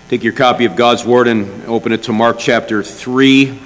Take your copy of God's Word and open it to Mark chapter 3.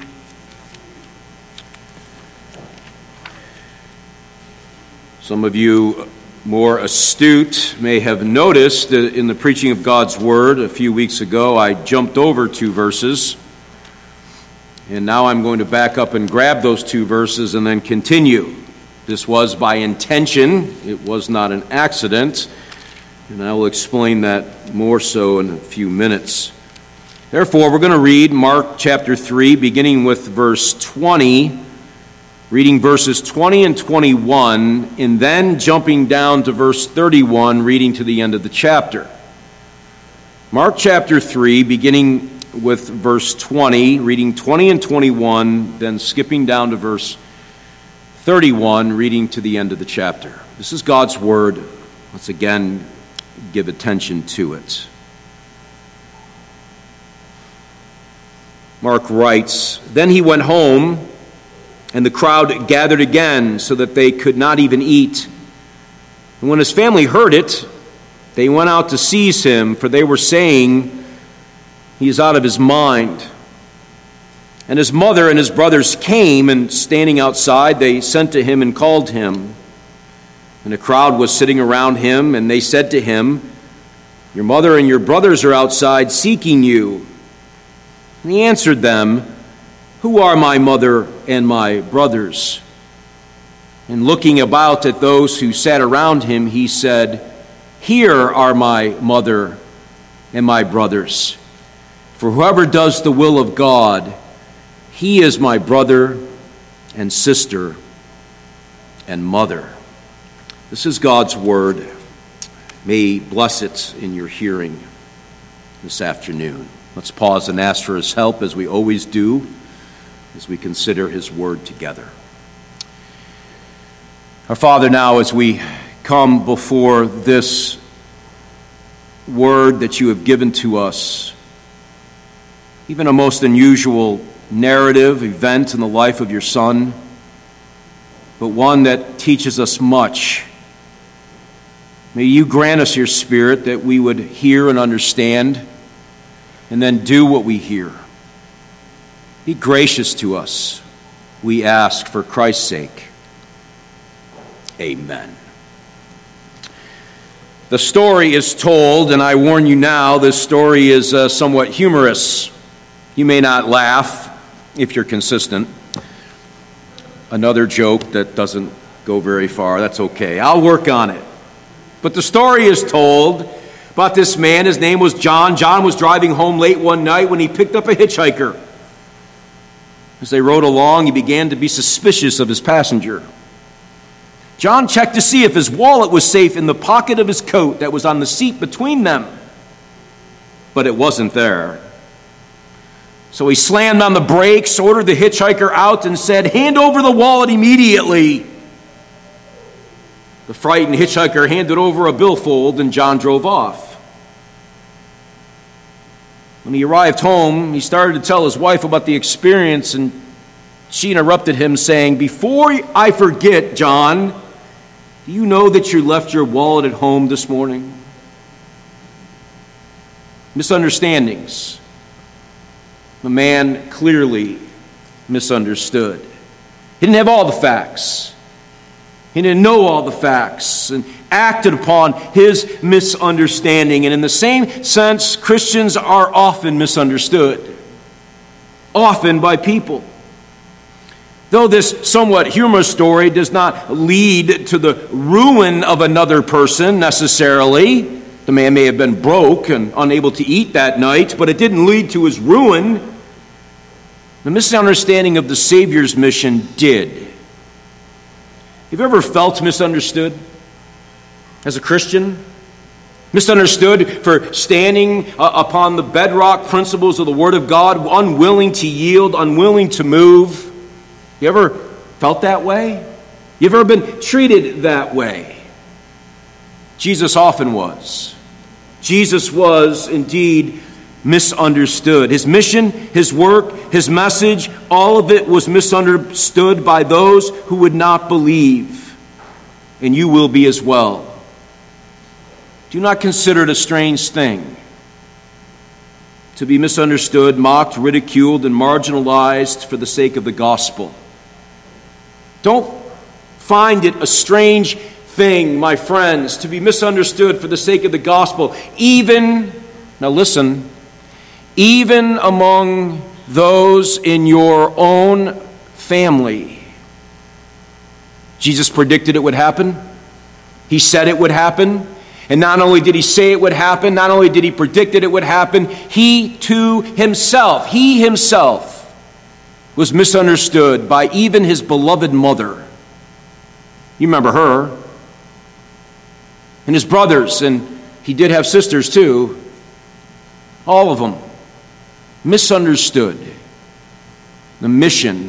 Some of you more astute may have noticed that in the preaching of God's Word a few weeks ago, I jumped over 2 verses. And now I'm going to back up and grab those 2 verses and then continue. This was by intention. It was not an accident. And I will explain that more so in a few minutes. Therefore, we're going to read Mark chapter 3, beginning with verse 20, reading verses 20 and 21, and then jumping down to verse 31, reading to the end of the chapter. Mark chapter 3, beginning with verse 20, reading 20 and 21, then skipping down to verse 31, reading to the end of the chapter. This is God's Word. Let's again give attention to it. Mark writes, "Then he went home, and the crowd gathered again, so that they could not even eat. And when his family heard it, they went out to seize him, for they were saying, 'He is out of his mind.' And his mother and his brothers came, and standing outside, they sent to him and called him. And a crowd was sitting around him, and they said to him, 'Your mother and your brothers are outside seeking you.' And he answered them, 'Who are my mother and my brothers?' And looking about at those who sat around him, he said, 'Here are my mother and my brothers. For whoever does the will of God, he is my brother and sister and mother.'" This is God's Word. May He bless it in your hearing this afternoon. Let's pause and ask for His help, as we always do, as we consider His Word together. Our Father, now as we come before this Word that You have given to us, even a most unusual narrative, event in the life of Your Son, but one that teaches us much. May You grant us Your Spirit that we would hear and understand and then do what we hear. Be gracious to us, we ask for Christ's sake. Amen. The story is told, and I warn you now, this story is somewhat humorous. You may not laugh if you're consistent. Another joke that doesn't go very far, that's okay. I'll work on it. But the story is told about this man. His name was John. John was driving home late one night when he picked up a hitchhiker. As they rode along, he began to be suspicious of his passenger. John checked to see if his wallet was safe in the pocket of his coat that was on the seat between them. But it wasn't there. So he slammed on the brakes, ordered the hitchhiker out, and said, "Hand over the wallet immediately." The frightened hitchhiker handed over a billfold, and John drove off. When he arrived home, he started to tell his wife about the experience, and she interrupted him, saying, "Before I forget, John, do you know that you left your wallet at home this morning?" Misunderstandings. The man clearly misunderstood. He didn't have all the facts. He didn't know all the facts and acted upon his misunderstanding. And in the same sense, Christians are often misunderstood, often by people. Though this somewhat humorous story does not lead to the ruin of another person necessarily, the man may have been broke and unable to eat that night, but it didn't lead to his ruin. The misunderstanding of the Savior's mission did. Have you ever felt misunderstood as a Christian? Misunderstood for standing upon the bedrock principles of the Word of God, unwilling to yield, unwilling to move? You ever felt that way? You ever been treated that way? Jesus often was. Jesus was indeed misunderstood. His mission, his work, his message, all of it was misunderstood by those who would not believe. And you will be as well. Do not consider it a strange thing to be misunderstood, mocked, ridiculed, and marginalized for the sake of the gospel. Don't find it a strange thing, my friends, to be misunderstood for the sake of the gospel, even among those in your own family. Jesus predicted it would happen. He said it would happen. And not only did he say it would happen, not only did he predict it would happen, he himself was misunderstood by even his beloved mother. You remember her. And his brothers, and he did have sisters too. All of them misunderstood the mission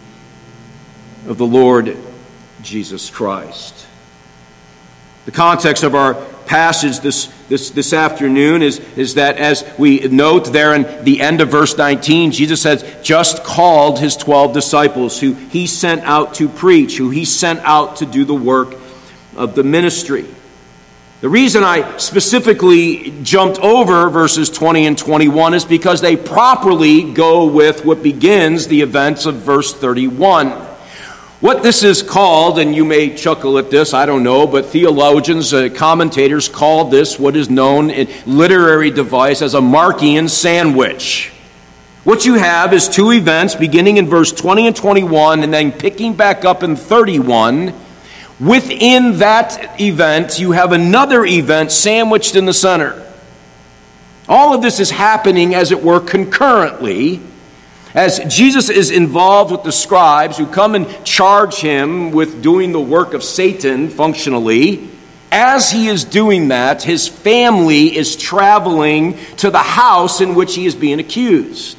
of the Lord Jesus Christ. The context of our passage this afternoon is that, as we note there in the end of verse 19, Jesus has just called his 12 disciples who he sent out to preach, who he sent out to do the work of the ministry. The reason I specifically jumped over verses 20 and 21 is because they properly go with what begins the events of verse 31. What this is called, and you may chuckle at this, I don't know, but theologians, commentators call this what is known in literary device as a Markian sandwich. What you have is two events beginning in verse 20 and 21 and then picking back up in 31. Within that event, you have another event sandwiched in the center. All of this is happening, as it were, concurrently, as Jesus is involved with the scribes who come and charge him with doing the work of Satan functionally. As he is doing that, his family is traveling to the house in which he is being accused.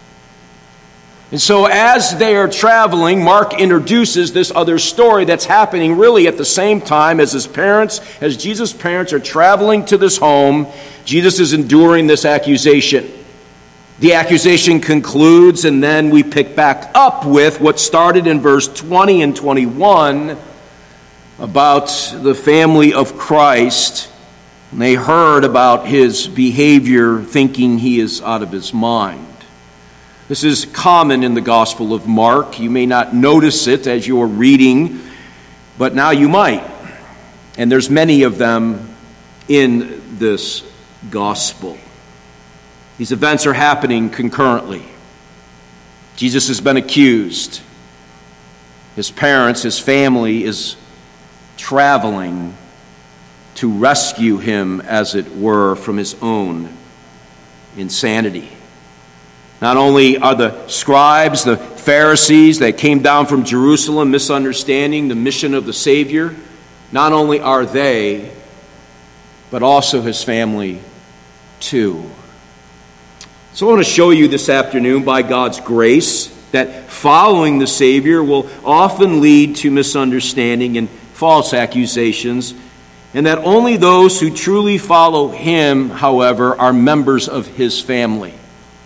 And so as they are traveling, Mark introduces this other story that's happening really at the same time as Jesus' parents are traveling to this home. Jesus is enduring this accusation. The accusation concludes, and then we pick back up with what started in verse 20 and 21 about the family of Christ. And they heard about his behavior, thinking he is out of his mind. This is common in the Gospel of Mark. You may not notice it as you're reading, but now you might. And there's many of them in this Gospel. These events are happening concurrently. Jesus has been accused. His parents, his family is traveling to rescue him, as it were, from his own insanity. Not only are the scribes, the Pharisees that came down from Jerusalem misunderstanding the mission of the Savior, not only are they, but also his family too. So I want to show you this afternoon, by God's grace, that following the Savior will often lead to misunderstanding and false accusations, and that only those who truly follow him, however, are members of his family.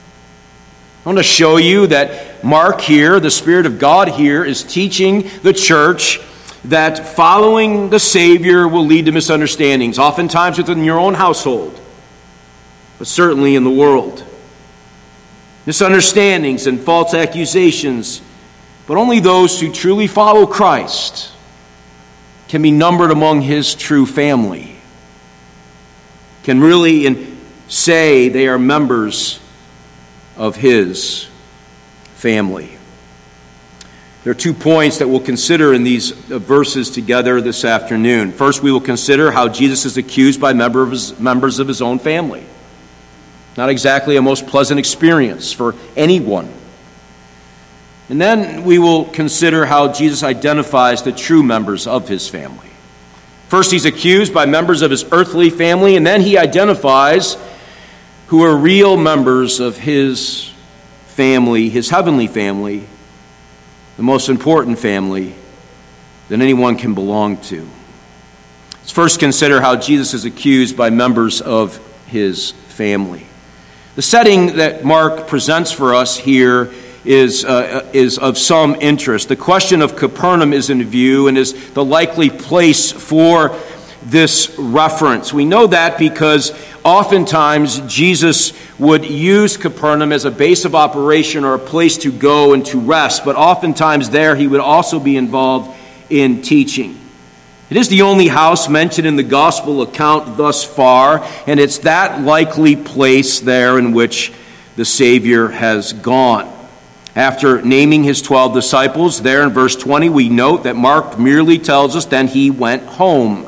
I want to show you that Mark here, the Spirit of God here, is teaching the church that following the Savior will lead to misunderstandings, oftentimes within your own household, but certainly in the world. Misunderstandings and false accusations, but only those who truly follow Christ can be numbered among his true family, can really say they are members of his family. There are 2 points that we'll consider in these verses together this afternoon. First, we will consider how Jesus is accused by members of his own family. Not exactly a most pleasant experience for anyone. And then we will consider how Jesus identifies the true members of his family. First, he's accused by members of his earthly family, and then he identifies who are real members of his family, his heavenly family, the most important family that anyone can belong to. Let's first consider how Jesus is accused by members of his family. The setting that Mark presents for us here is of some interest. The question of Capernaum is in view and is the likely place for this reference? We know that because oftentimes Jesus would use Capernaum as a base of operation or a place to go and to rest, but oftentimes there he would also be involved in teaching. It is the only house mentioned in the gospel account thus far, and it's that likely place there in which the Savior has gone. After naming his 12 disciples, there in verse 20, we note that Mark merely tells us then he went home.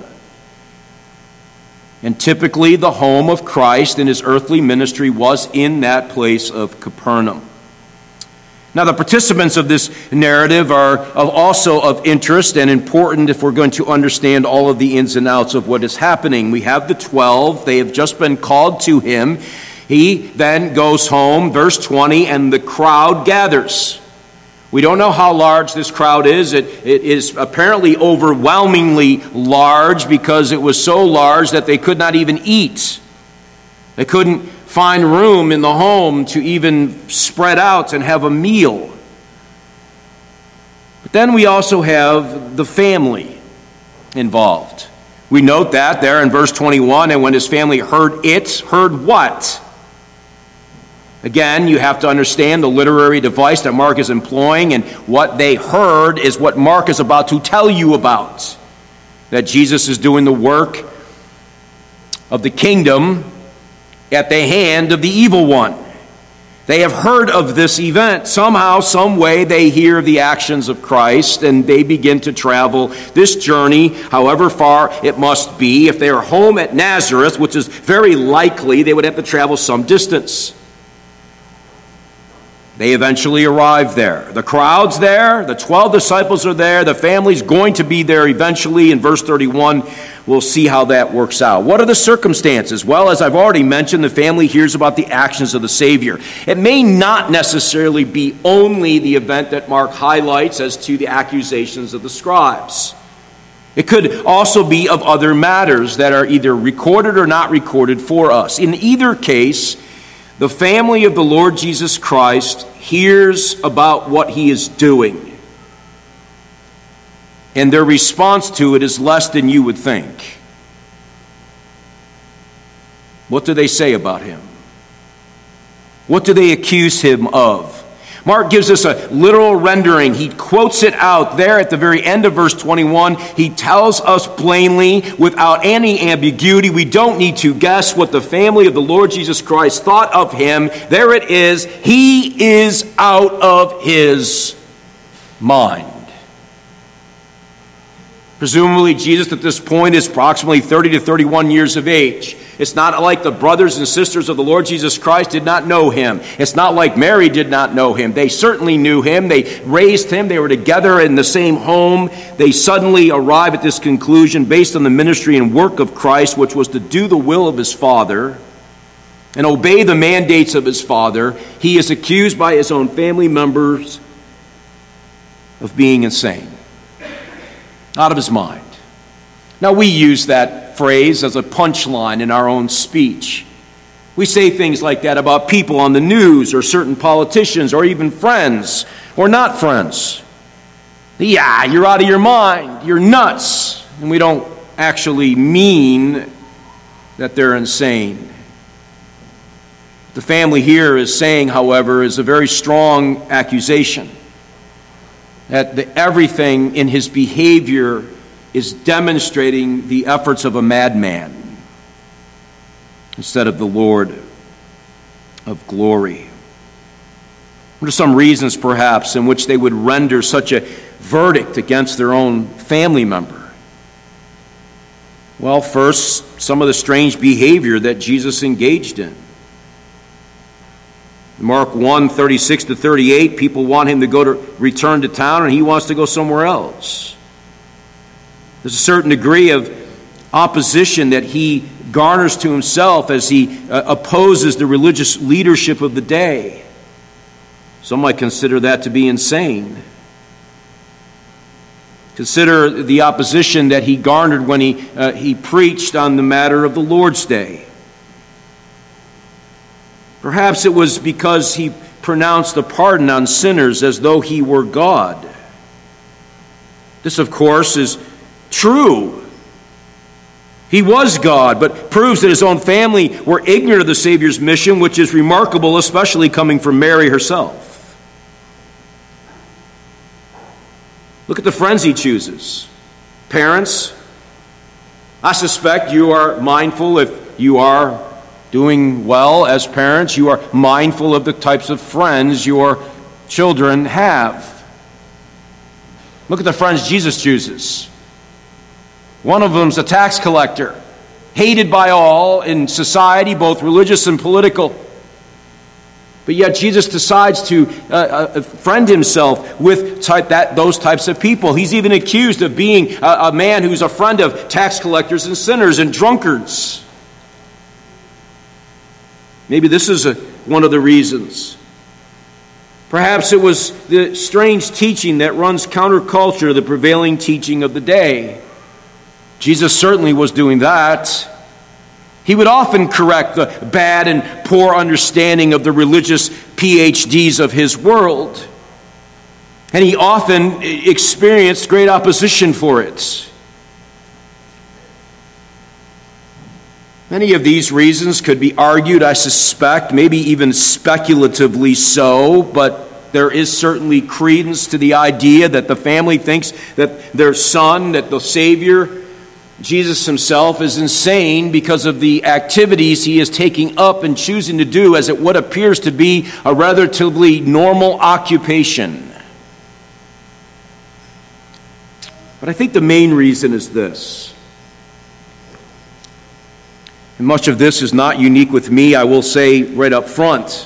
And typically the home of Christ in his earthly ministry was in that place of Capernaum. Now, the participants of this narrative are also of interest and important if we're going to understand all of the ins and outs of what is happening. We have the 12. They have just been called to him. He then goes home, verse 20, and the crowd gathers. We don't know how large this crowd is. It is apparently overwhelmingly large because it was so large that they could not even eat. They couldn't find room in the home to even spread out and have a meal. But then we also have the family involved. We note that there in verse 21, and when his family heard what? Again, you have to understand the literary device that Mark is employing, and what they heard is what Mark is about to tell you about. That Jesus is doing the work of the kingdom at the hand of the evil one. They have heard of this event. Somehow, some way, they hear of the actions of Christ, and they begin to travel this journey, however far it must be. If they are home at Nazareth, which is very likely, they would have to travel some distance. They eventually arrive there. The crowd's there. The 12 disciples are there. The family's going to be there eventually. In verse 31, we'll see how that works out. What are the circumstances? Well, as I've already mentioned, the family hears about the actions of the Savior. It may not necessarily be only the event that Mark highlights as to the accusations of the scribes. It could also be of other matters that are either recorded or not recorded for us. In either case, the family of the Lord Jesus Christ hears about what he is doing. And their response to it is less than you would think. What do they say about him? What do they accuse him of? Mark gives us a literal rendering. He quotes it out there at the very end of verse 21. He tells us plainly, without any ambiguity. We don't need to guess what the family of the Lord Jesus Christ thought of him. There it is. He is out of his mind. Presumably, Jesus at this point is approximately 30 to 31 years of age. It's not like the brothers and sisters of the Lord Jesus Christ did not know him. It's not like Mary did not know him. They certainly knew him. They raised him. They were together in the same home. They suddenly arrive at this conclusion based on the ministry and work of Christ, which was to do the will of his Father and obey the mandates of his Father. He is accused by his own family members of being insane. Out of his mind. Now, we use that phrase as a punchline in our own speech. We say things like that about people on the news or certain politicians or even friends or not friends. Yeah, you're out of your mind. You're nuts. And we don't actually mean that they're insane. The family here is saying, however, is a very strong accusation. That everything in his behavior is demonstrating the efforts of a madman instead of the Lord of glory. What are some reasons, perhaps, in which they would render such a verdict against their own family member? Well, first, some of the strange behavior that Jesus engaged in. Mark 1, 36 to 38, people want him to return to town, and he wants to go somewhere else. There's a certain degree of opposition that he garners to himself as he opposes the religious leadership of the day. Some might consider that to be insane. Consider the opposition that he garnered when he preached on the matter of the Lord's Day. Perhaps it was because he pronounced a pardon on sinners as though he were God. This, of course, is true. He was God, but proves that his own family were ignorant of the Savior's mission, which is remarkable, especially coming from Mary herself. Look at the friends he chooses. Parents, I suspect you are mindful, if you are doing well as parents, you are mindful of the types of friends your children have. Look at the friends Jesus chooses. One of them is a tax collector, hated by all in society, both religious and political. But yet Jesus decides to friend himself with those types of people. He's even accused of being a man who's a friend of tax collectors and sinners and drunkards. Maybe this is one of the reasons. Perhaps it was the strange teaching that runs counterculture to the prevailing teaching of the day. Jesus certainly was doing that. He would often correct the bad and poor understanding of the religious PhDs of his world. And he often experienced great opposition for it. Many of these reasons could be argued, I suspect, maybe even speculatively so, but there is certainly credence to the idea that the family thinks that their son, that the Savior, Jesus himself, is insane because of the activities he is taking up and choosing to do as what appears to be a relatively normal occupation. But I think the main reason is this. And much of this is not unique with me, I will say right up front.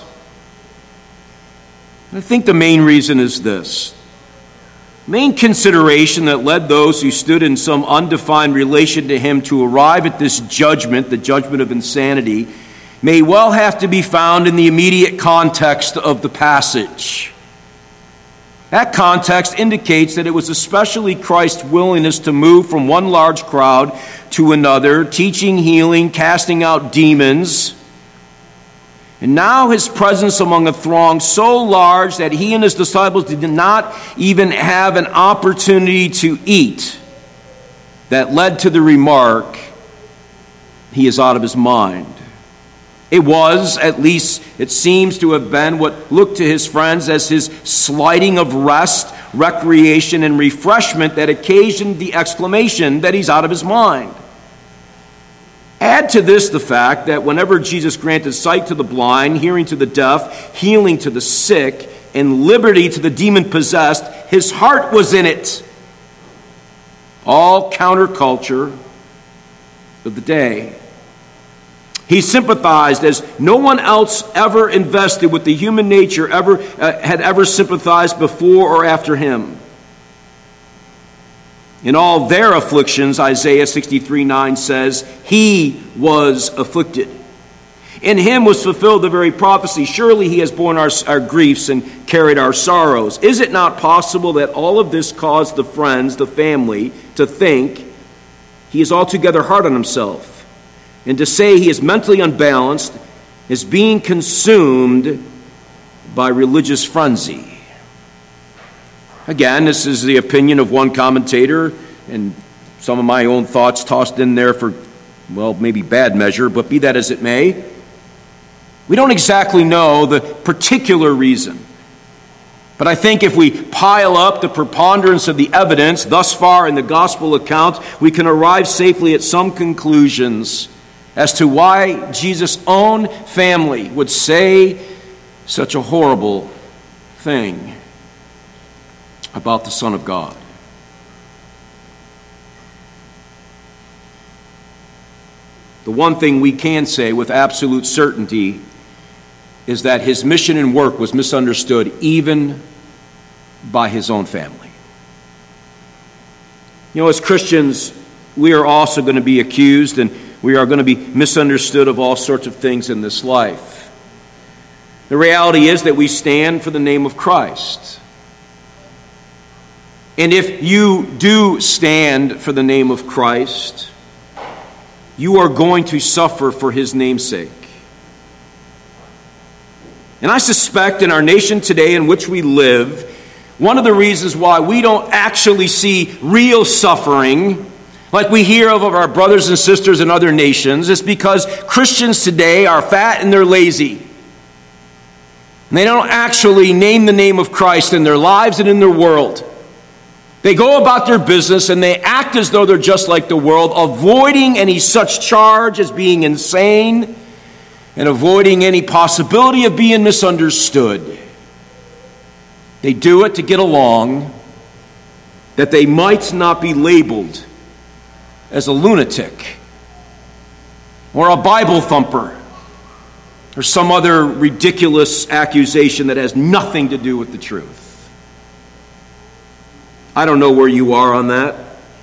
I think the main reason is this. Main consideration that led those who stood in some undefined relation to him to arrive at this judgment, the judgment of insanity, may well have to be found in the immediate context of the passage. That context indicates that it was especially Christ's willingness to move from one large crowd to another, teaching, healing, casting out demons, and now his presence among a throng so large that he and his disciples did not even have an opportunity to eat, that led to the remark, he is out of his mind. It was, at least it seems to have been, what looked to his friends as his slighting of rest, recreation, and refreshment that occasioned the exclamation that he's out of his mind. Add to this the fact that whenever Jesus granted sight to the blind, hearing to the deaf, healing to the sick, and liberty to the demon-possessed, his heart was in it. All counterculture of the day. He sympathized as no one else ever invested with the human nature had ever sympathized before or after him. In all their afflictions, Isaiah 63:9 says, he was afflicted. In him was fulfilled the very prophecy, surely he has borne our griefs and carried our sorrows. Is it not possible that all of this caused the friends, the family, to think he is altogether hard on himself, and to say he is mentally unbalanced, is being consumed by religious frenzy? Again, this is the opinion of one commentator, and some of my own thoughts tossed in there for, well, maybe bad measure, but be that as it may. We don't exactly know the particular reason. But I think if we pile up the preponderance of the evidence thus far in the gospel account, we can arrive safely at some conclusions as to why Jesus' own family would say such a horrible thing about the Son of God. The one thing we can say with absolute certainty is that his mission and work was misunderstood even by his own family. You know, as Christians, we are also going to be accused and we are going to be misunderstood of all sorts of things in this life. The reality is that we stand for the name of Christ. And if you do stand for the name of Christ, you are going to suffer for his name's sake. And I suspect in our nation today in which we live, one of the reasons why we don't actually see real suffering like we hear of our brothers and sisters in other nations, it's because Christians today are fat and they're lazy. And they don't actually name the name of Christ in their lives and in their world. They go about their business and they act as though they're just like the world, avoiding any such charge as being insane and avoiding any possibility of being misunderstood. They do it to get along, that they might not be labeled as a lunatic or a Bible thumper or some other ridiculous accusation that has nothing to do with the truth. I don't know where you are on that.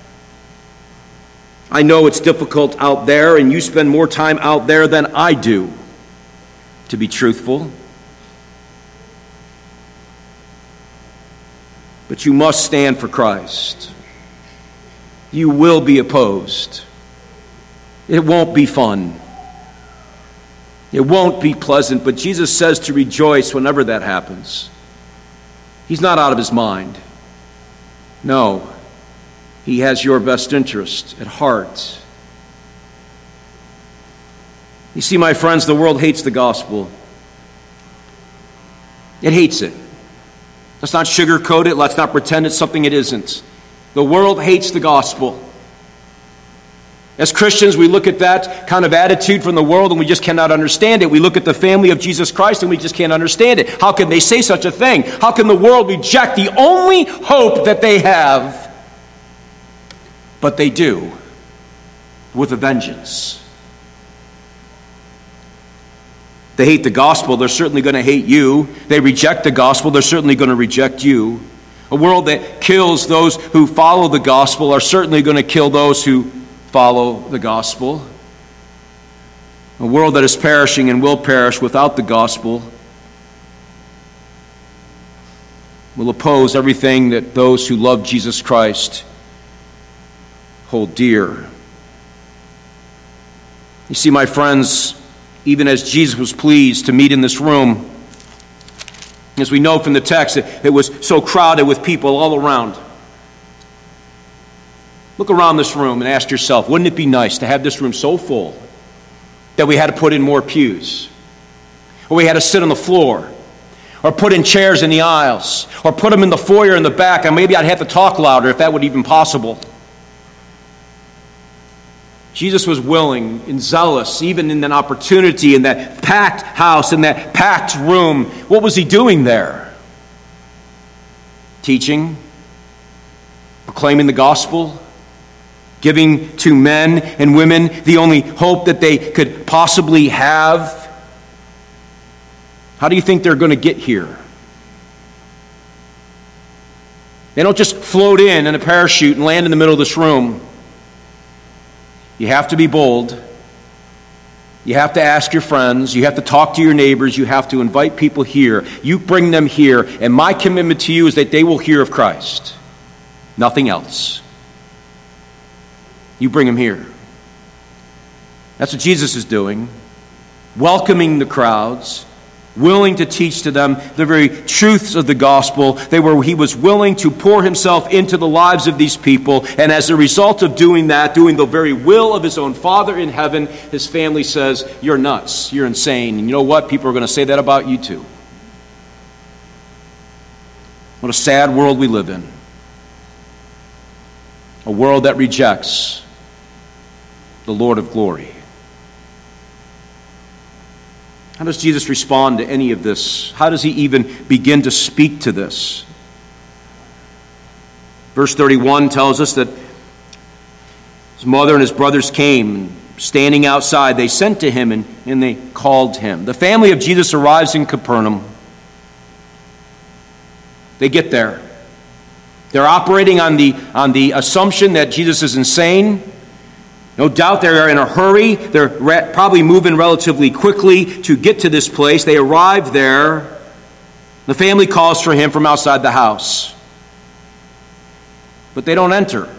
I know it's difficult out there, and you spend more time out there than I do, to be truthful. But you must stand for Christ. You will be opposed. It won't be fun. It won't be pleasant, but Jesus says to rejoice whenever that happens. He's not out of his mind. No, he has your best interest at heart. You see, my friends, the world hates the gospel. It hates it. Let's not sugarcoat it. Let's not pretend it's something it isn't. The world hates the gospel. As Christians, we look at that kind of attitude from the world and we just cannot understand it. We look at the family of Jesus Christ and we just can't understand it. How can they say such a thing? How can the world reject the only hope that they have? But they do, with a vengeance. They hate the gospel, they're certainly going to hate you. They reject the gospel, they're certainly going to reject you. A world that kills those who follow the gospel are certainly going to kill those who follow the gospel. A world that is perishing and will perish without the gospel will oppose everything that those who love Jesus Christ hold dear. You see, my friends, even as Jesus was pleased to meet in this room, as we know from the text, it was so crowded with people all around. Look around this room and ask yourself, wouldn't it be nice to have this room so full that we had to put in more pews? Or we had to sit on the floor? Or put in chairs in the aisles? Or put them in the foyer in the back? And maybe I'd have to talk louder if that would even possible. Jesus was willing and zealous, even in that opportunity, in that packed house, in that packed room. What was he doing there? Teaching, proclaiming the gospel, giving to men and women the only hope that they could possibly have. How do you think they're going to get here? They don't just float in a parachute and land in the middle of this room. You have to be bold. You have to ask your friends. You have to talk to your neighbors. You have to invite people here. You bring them here, and my commitment to you is that they will hear of Christ. Nothing else. You bring them here. That's what Jesus is doing. Welcoming the crowds, willing to teach to them the very truths of the gospel. He was willing to pour himself into the lives of these people, and as a result of doing that, doing the very will of his own Father in heaven, his family says, you're nuts, you're insane. And you know what? People are going to say that about you too. What a sad world we live in. A world that rejects the Lord of glory. How does Jesus respond to any of this? How does he even begin to speak to this? Verse 31 tells us that his mother and his brothers came, standing outside. They sent to him and they called him. The family of Jesus arrives in Capernaum. They get there. They're operating on the assumption that Jesus is insane. No doubt they're in a hurry. They're probably moving relatively quickly to get to this place. They arrive there. The family calls for him from outside the house. But they don't enter.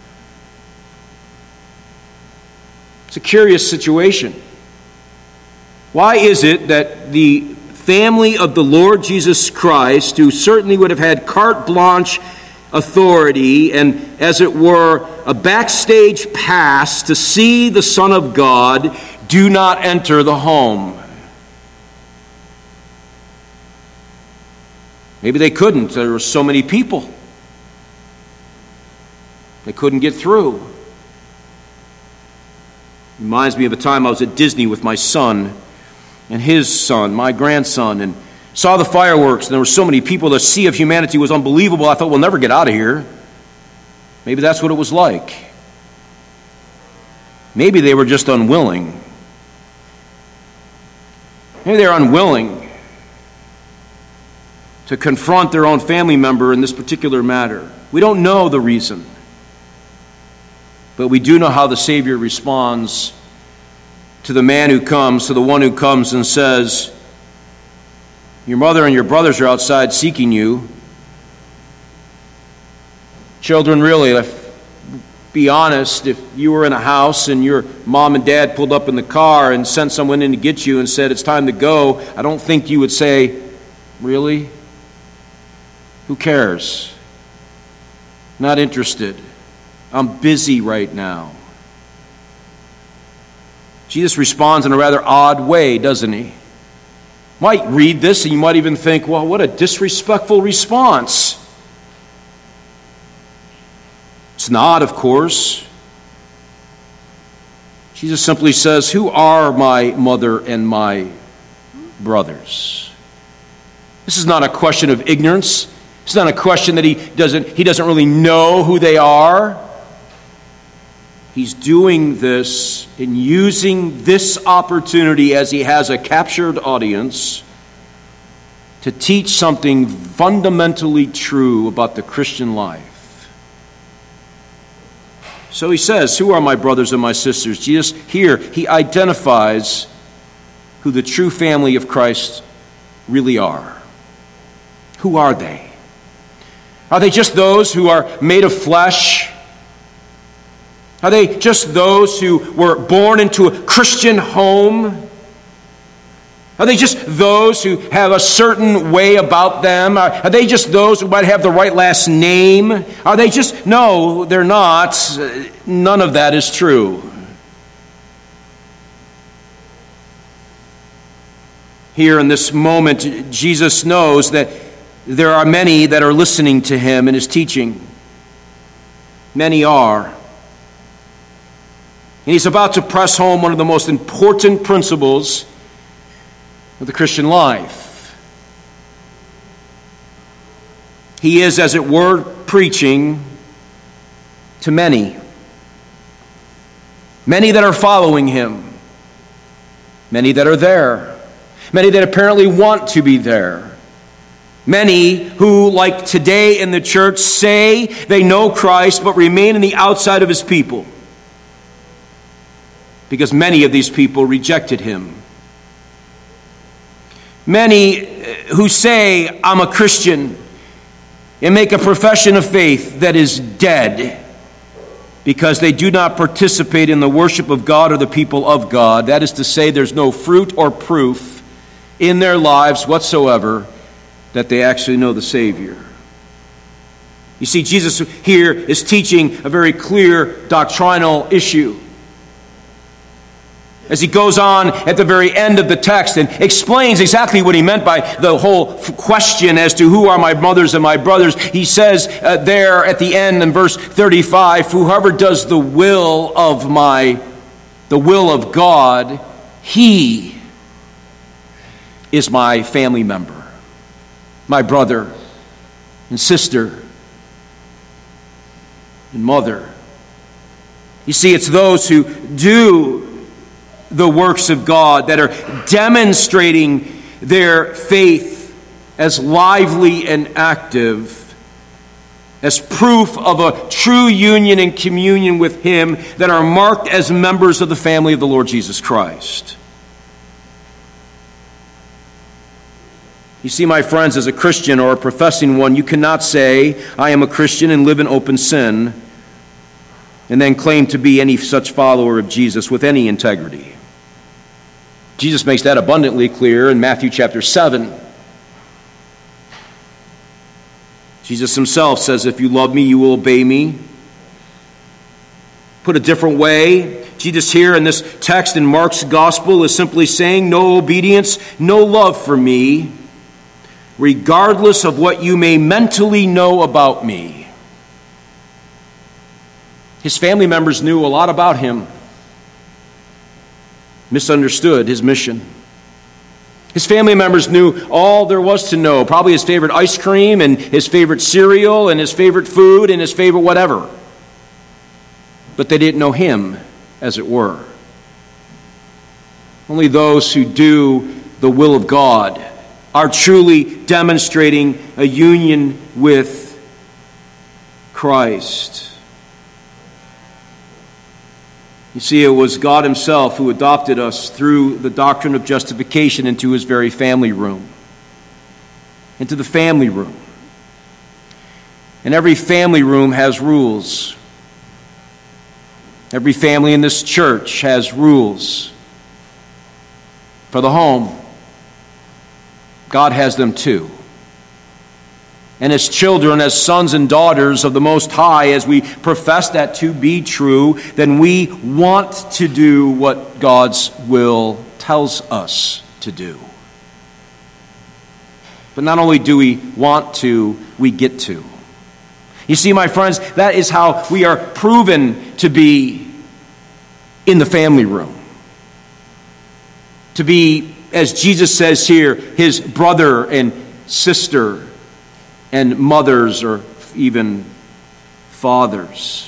It's a curious situation. Why is it that the family of the Lord Jesus Christ, who certainly would have had carte blanche authority and, as it were, a backstage pass to see the Son of God, do not enter the home. Maybe they couldn't. There were so many people. They couldn't get through. Reminds me of a time I was at Disney with my son and his son, my grandson, and saw the fireworks, and there were so many people. The sea of humanity was unbelievable. I thought, we'll never get out of here. Maybe that's what it was like. Maybe they were just unwilling. Maybe they're unwilling to confront their own family member in this particular matter. We don't know the reason. But we do know how the Savior responds to the man who comes, to the one who comes and says, your mother and your brothers are outside seeking you. Children, really, be honest, if you were in a house and your mom and dad pulled up in the car and sent someone in to get you and said, it's time to go, I don't think you would say, really? Who cares? Not interested. I'm busy right now. Jesus responds in a rather odd way, doesn't he? You might read this and you might even think, well, what a disrespectful response. It's not, of course. Jesus simply says, who are my mother and my brothers? This is not a question of ignorance. It's not a question that he doesn't really know who they are. He's doing this and using this opportunity as he has a captured audience to teach something fundamentally true about the Christian life. So he says, who are my brothers and my sisters? Jesus, here, he identifies who the true family of Christ really are. Who are they? Are they just those who are made of flesh? Are they just those who were born into a Christian home? Are they just those who have a certain way about them? Are they just those who might have the right last name? Are they just... No, they're not. None of that is true. Here in this moment, Jesus knows that there are many that are listening to him and his teaching. Many are. And he's about to press home one of the most important principles of the Christian life. He is, as it were, preaching to many. Many that are following him. Many that are there. Many that apparently want to be there. Many who, like today in the church, say they know Christ but remain on the outside of his people. Because many of these people rejected him. Many who say, I'm a Christian, and make a profession of faith that is dead because they do not participate in the worship of God or the people of God. That is to say, there's no fruit or proof in their lives whatsoever that they actually know the Savior. You see, Jesus here is teaching a very clear doctrinal issue. As he goes on at the very end of the text and explains exactly what he meant by the whole question as to who are my mothers and my brothers, he says there at the end in verse 35, whoever does the will of God, he is my family member, my brother and sister and mother. You see, it's those who do the works of God that are demonstrating their faith as lively and active, as proof of a true union and communion with him, that are marked as members of the family of the Lord Jesus Christ. You see, my friends, as a Christian or a professing one, you cannot say, I am a Christian and live in open sin, and then claim to be any such follower of Jesus with any integrity. Jesus makes that abundantly clear in Matthew chapter 7. Jesus himself says, if you love me, you will obey me. Put a different way, Jesus here in this text in Mark's gospel is simply saying, no obedience, no love for me, regardless of what you may mentally know about me. His family members knew a lot about him, misunderstood his mission. His family members knew all there was to know, probably his favorite ice cream and his favorite cereal and his favorite food and his favorite whatever. But they didn't know him, as it were. Only those who do the will of God are truly demonstrating a union with Christ. You see, it was God himself who adopted us through the doctrine of justification into his very family room. Into the family room. And every family room has rules. Every family in this church has rules. For the home, God has them too. And as children, as sons and daughters of the Most High, as we profess that to be true, then we want to do what God's will tells us to do. But not only do we want to, we get to. You see, my friends, that is how we are proven to be in the family room. To be, as Jesus says here, his brother and sister and mothers or even fathers.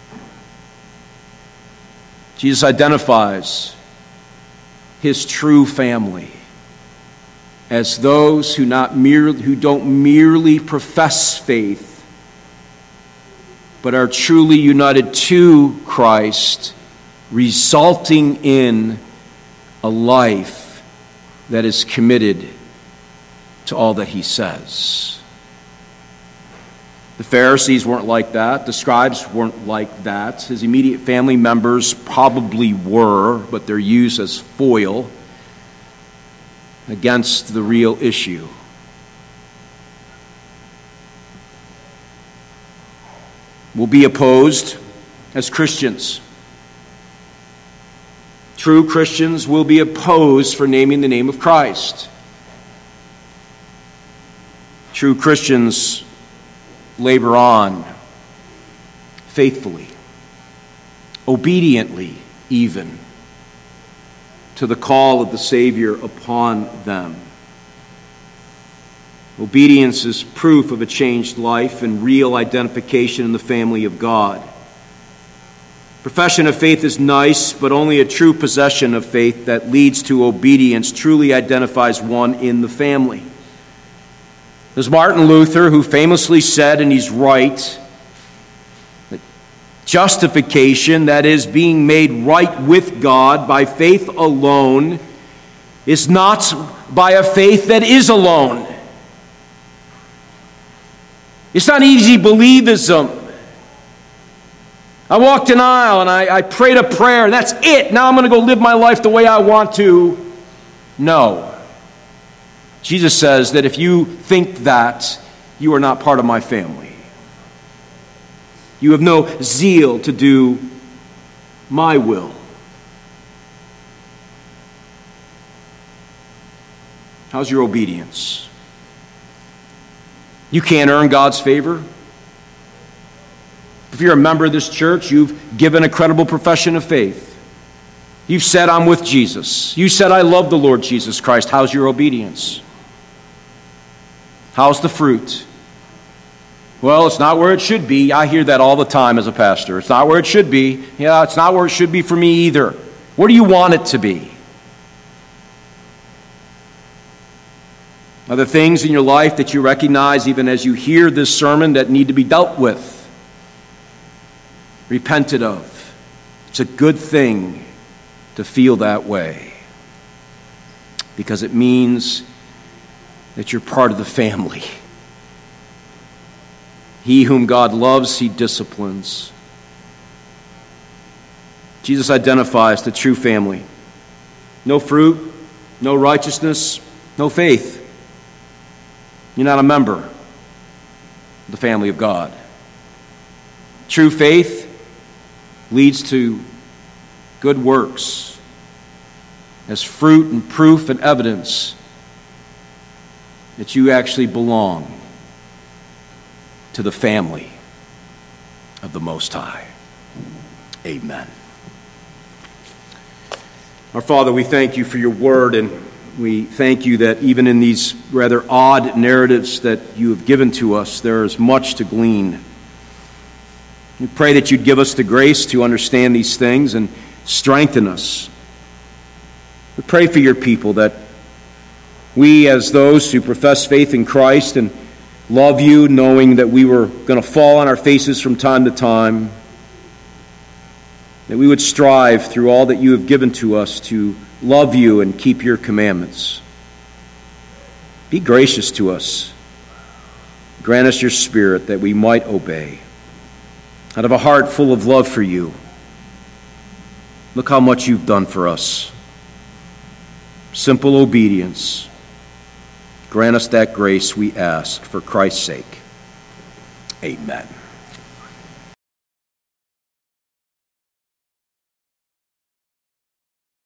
Jesus identifies his true family as those who don't merely profess faith, but are truly united to Christ, resulting in a life that is committed to all that he says. The Pharisees weren't like that. The scribes weren't like that. His immediate family members probably were, but they're used as foil against the real issue. We'll be opposed as Christians. True Christians will be opposed for naming the name of Christ. True Christians labor on faithfully, obediently even, to the call of the Savior upon them. Obedience is proof of a changed life and real identification in the family of God. Profession of faith is nice, but only a true possession of faith that leads to obedience truly identifies one in the family. There's Martin Luther, who famously said, and he's right, that justification, that is, being made right with God by faith alone, is not by a faith that is alone. It's not easy believism. I walked an aisle and I prayed a prayer, and that's it. Now I'm going to go live my life the way I want to. No. Jesus says that if you think that, you are not part of my family. You have no zeal to do my will. How's your obedience? You can't earn God's favor. If you're a member of this church, you've given a credible profession of faith. You've said, I'm with Jesus. You said, I love the Lord Jesus Christ. How's your obedience? How's the fruit? Well, it's not where it should be. I hear that all the time as a pastor. It's not where it should be. Yeah, it's not where it should be for me either. Where do you want it to be? Are there things in your life that you recognize even as you hear this sermon that need to be dealt with, repented of? It's a good thing to feel that way, because it means that you're part of the family. He whom God loves, he disciplines. Jesus identifies the true family. No fruit, no righteousness, no faith. You're not a member. the family of God. True faith leads to good works as fruit and proof and evidence that you actually belong to the family of the Most High. Amen. Our Father, we thank you for your word, and we thank you that even in these rather odd narratives that you have given to us, there is much to glean. We pray that you'd give us the grace to understand these things and strengthen us. We pray for your people that we, as those who profess faith in Christ and love you, knowing that we were going to fall on our faces from time to time, that we would strive through all that you have given to us to love you and keep your commandments. Be gracious to us. Grant us your Spirit that we might obey. Out of a heart full of love for you, look how much you've done for us. Simple obedience. Grant us that grace, we ask, for Christ's sake. Amen.